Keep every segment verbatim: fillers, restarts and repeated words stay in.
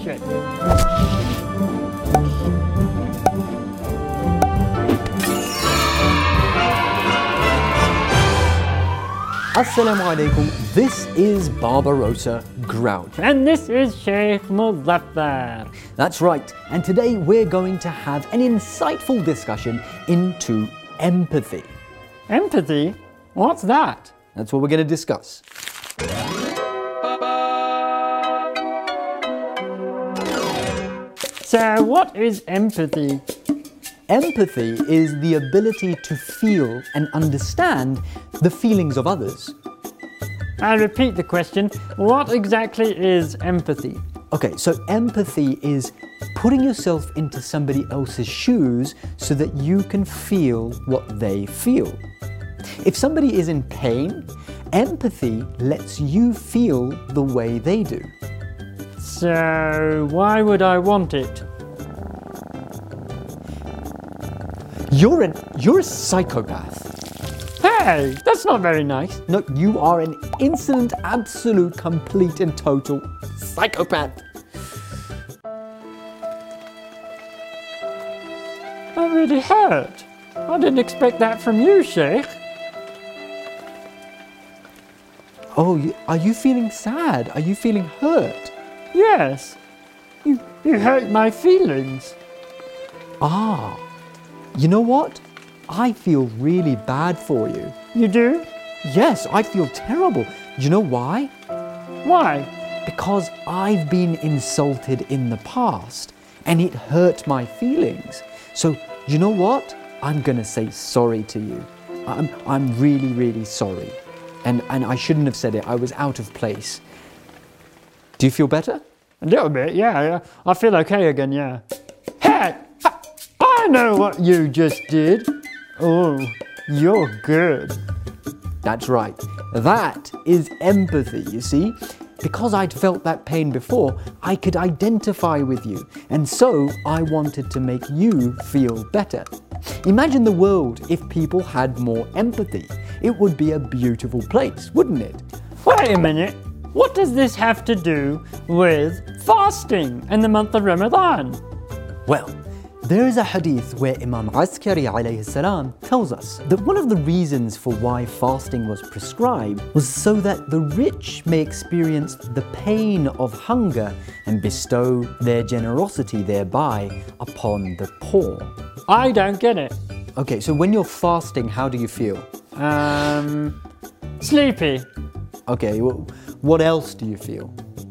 it. Assalamu alaikum, this is Barbarossa Grouch. And this is Sheikh Muzaffar. That's right, and today we're going to have an insightful discussion into empathy. Empathy? What's that? That's what we're going to discuss. So what is empathy? Empathy is the ability to feel and understand the feelings of others. I repeat the question, what exactly is empathy? Okay, so empathy is putting yourself into somebody else's shoes so that you can feel what they feel. If somebody is in pain, empathy lets you feel the way they do. So why would I want it? You're an you're a psychopath. Hey, that's not very nice. No, you are an insolent, absolute, complete and total psychopath. That really hurt. I didn't expect that from you, Sheikh. Oh, you, are you feeling sad? Are you feeling hurt? Yes. You, you hurt my feelings. Ah, you know what? I feel really bad for you. You do? Yes, I feel terrible. Do you know why? Why? Because I've been insulted in the past and it hurt my feelings. So, you know what? I'm gonna say sorry to you. I'm, I'm really, really sorry. And, and I shouldn't have said it. I was out of place. Do you feel better? A little bit, yeah. yeah. I feel okay again, yeah. Hey! I know what you just did. Oh, you're good. That's right. That is empathy, you see? Because I'd felt that pain before, I could identify with you. And so I wanted to make you feel better. Imagine the world if people had more empathy. It would be a beautiful place, wouldn't it? Wait a minute. What does this have to do with fasting in the month of Ramadan? Well, there is a hadith where Imam Askari alayhi salam tells us that one of the reasons for why fasting was prescribed was so that the rich may experience the pain of hunger and bestow their generosity thereby upon the poor. I don't get it. Okay, so when you're fasting, how do you feel? Um, sleepy. Okay, well, what else do you feel?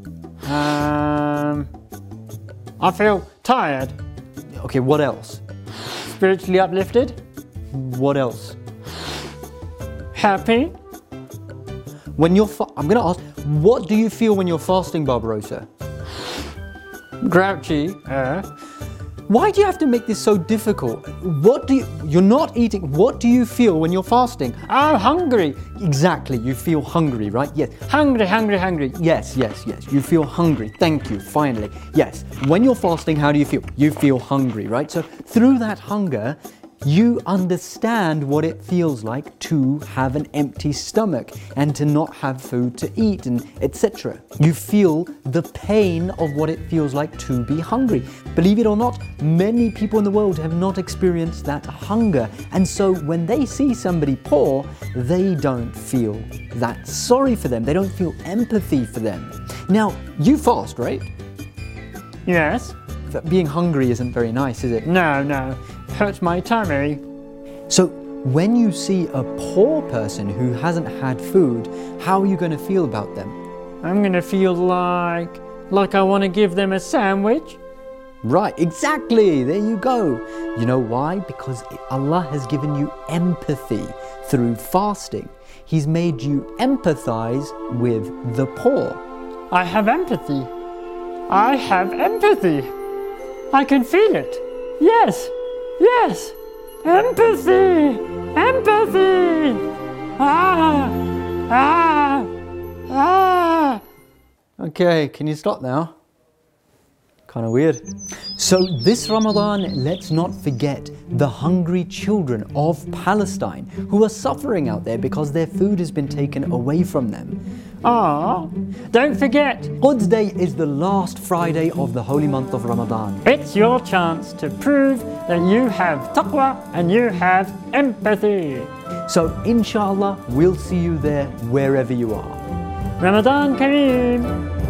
Um, I feel tired. Okay, what else? Spiritually uplifted. What else? Happy. When you're fa- I'm going to ask, what do you feel when you're fasting, Barbarossa? Grouchy. Uh. Why do you have to make this so difficult? What do you, you're not eating, what do you feel when you're fasting? I'm hungry. Exactly, you feel hungry, right? Yes. Hungry, hungry, hungry. Yes, yes, yes, you feel hungry. Thank you, finally. Yes, when you're fasting, how do you feel? You feel hungry, right? So through that hunger, you understand what it feels like to have an empty stomach and to not have food to eat and et cetera. You feel the pain of what it feels like to be hungry. Believe it or not, many people in the world have not experienced that hunger. And so when they see somebody poor, they don't feel that sorry for them. They don't feel empathy for them. Now, you fast, right? Yes. Being hungry isn't very nice, is it? No, no. Hurts my tummy. So when you see a poor person who hasn't had food, how are you going to feel about them? I'm going to feel like, like I want to give them a sandwich. Right, exactly. There you go. You know why? Because Allah has given you empathy through fasting. He's made you empathize with the poor. I have empathy. I have empathy. I can feel it. Yes. Yes! Empathy! Empathy! Ah! Ah! Ah! Okay, can you stop now? Kind of weird. So this Ramadan, let's not forget the hungry children of Palestine who are suffering out there because their food has been taken away from them. Ah, don't forget, Quds Day is the last Friday of the holy month of Ramadan. it's your chance to prove that you have taqwa and you have empathy. So inshallah, we'll see you there wherever you are. Ramadan Kareem!